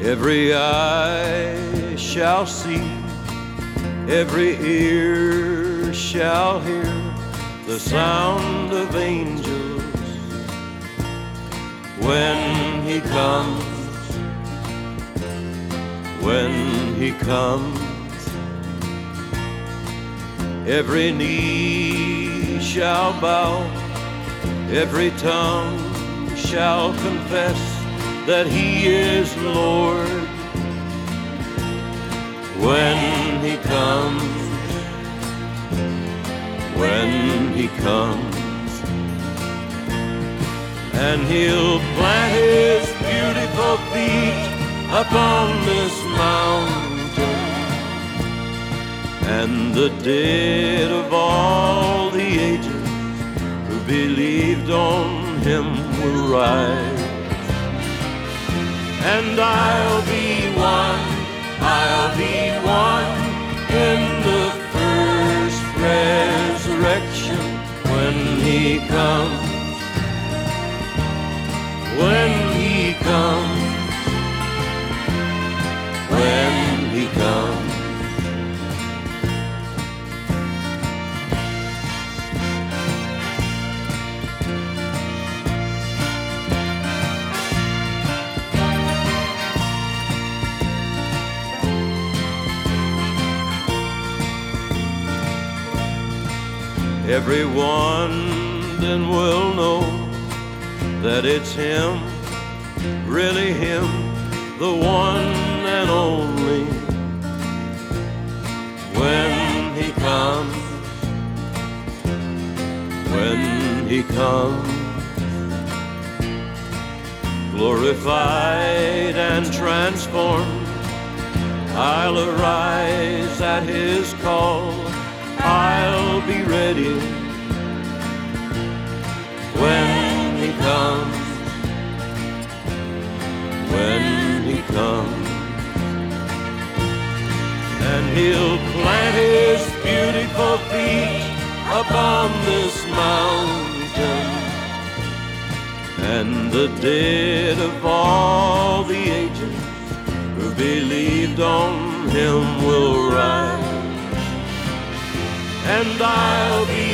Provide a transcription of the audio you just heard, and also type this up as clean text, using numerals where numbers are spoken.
Every eye shall see, every ear shall hear the sound of angels when he comes, when he comes. Every knee shall bow, every tongue shall confess that he is Lord when he comes, when he comes. And he'll plant his beautiful feet upon this mountain, and the dead of all the ages who believed on him will rise. And I'll be one in the first resurrection when he comes, when he comes, when he comes. Everyone then will know that it's him, really him, the one and only, when he comes, when he comes. Glorified and transformed, I'll arise at his call. I'll be ready when he comes, when he comes. And he'll plant his beautiful feet upon this mountain, and the dead of all the ages who believed on him will rise. And I'll be